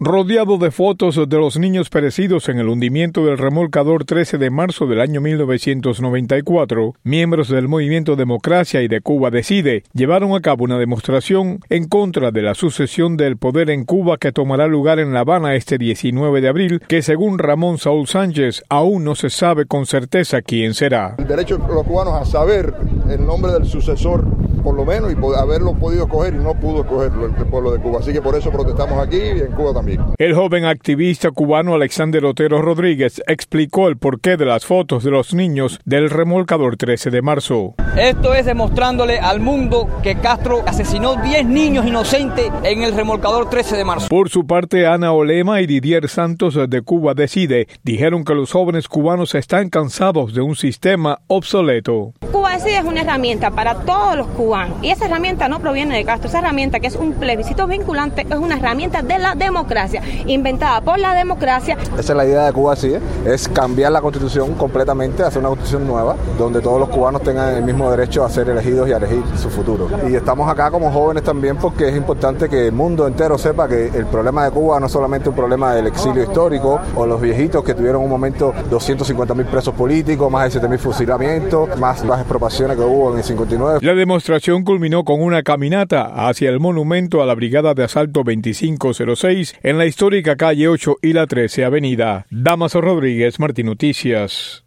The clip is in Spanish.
Rodeado de fotos de los niños perecidos en el hundimiento del remolcador 13 de marzo del año 1994, miembros del Movimiento Democracia y de Cuba Decide llevaron a cabo una demostración en contra de la sucesión del poder en Cuba que tomará lugar en La Habana este 19 de abril, que según Ramón Saúl Sánchez aún no se sabe con certeza quién será. El derecho de los cubanos a saber el nombre del sucesor, por lo menos, y haberlo podido coger, y no pudo escogerlo el pueblo de Cuba. Así que por eso protestamos aquí y en Cuba también. El joven activista cubano Alexander Otero Rodríguez explicó el porqué de las fotos de los niños del remolcador 13 de marzo. Esto es demostrándole al mundo que Castro asesinó 10 niños inocentes en el remolcador 13 de marzo. Por su parte, Ana Olema y Didier Santos de Cuba Decide dijeron que los jóvenes cubanos están cansados de un sistema obsoleto. Cuba Decide es una herramienta para todos los cubanos y esa herramienta no proviene de Castro, esa herramienta que es un plebiscito vinculante es una herramienta de la democracia, inventada por la democracia. Esa es la idea de Cuba Decide, es cambiar la constitución completamente, hacer una constitución nueva donde todos los cubanos tengan el mismo derecho a ser elegidos y a elegir su futuro. Y estamos acá como jóvenes también porque es importante que el mundo entero sepa que el problema de Cuba no es solamente un problema del exilio histórico o los viejitos que tuvieron un momento 250.000 presos políticos, más de 7.000 fusilamientos, más las expropiaciones que hubo en el 59. La demostración culminó con una caminata hacia el monumento a la Brigada de Asalto 2506 en la histórica calle 8 y la 13 Avenida. Damaso Rodríguez, Martín Noticias.